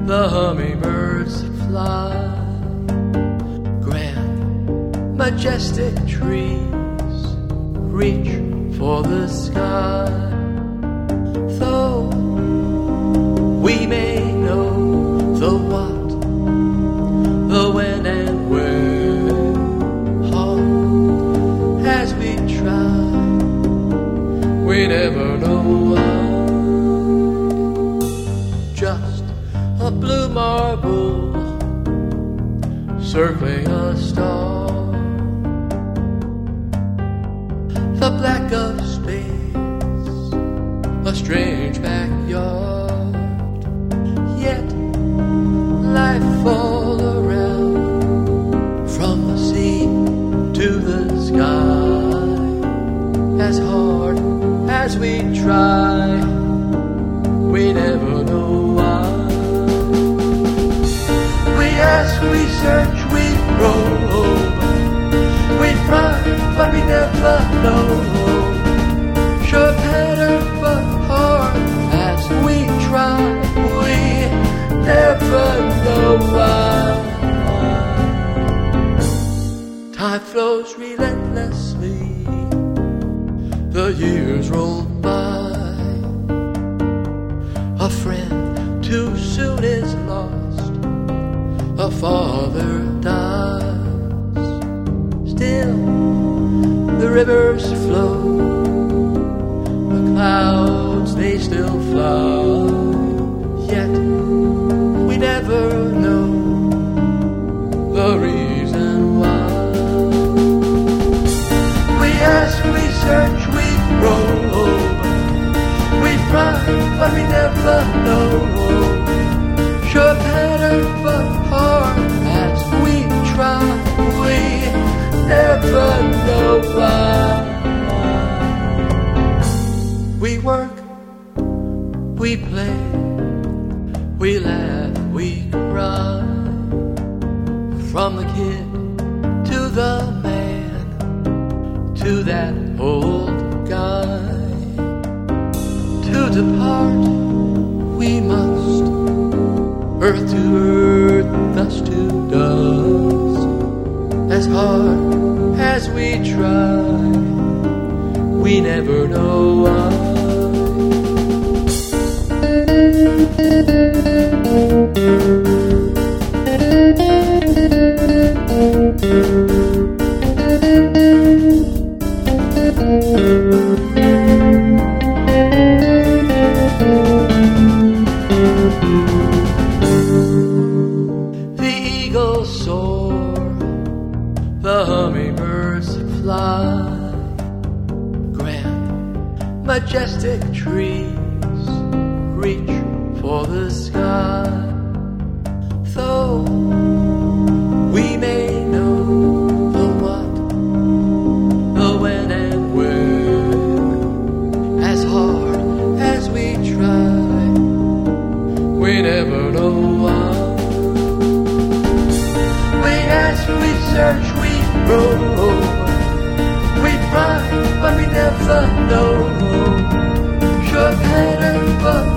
the hummingbirds fly. Grand, majestic trees reach for the sky. Though we may know the what, the when and where, hard as we try, we never know why. Just a blue marble circling a star, the black of space, a strange backyard. Yet life all around, from the sea to the sky. As hard as we try, we never know why. We ask, we search, we probe, we pry, but we never know. Sure better but hard as we try, we never know why. Time flows relentlessly, the years roll by. A friend too soon is lost, a father dies. Still the rivers flow, the clouds they still fly. Yet we never know the reason why. We ask, we search, we probe, we pry, but we never know. Sure better but hard as we try, we never know why. We work, we play, we laugh, we cry. From the kid to the man, to that old guy. To depart we must, earth to earth, dust to dust. As hard as we try, we never know why. The eagles soar, the hummingbirds fly. Grand, majestic trees reach for the sky. Though we may know the what, the when and where, as hard as we try, we never know why. We ask, we search, we probe, we pry, but we never know. Sure better but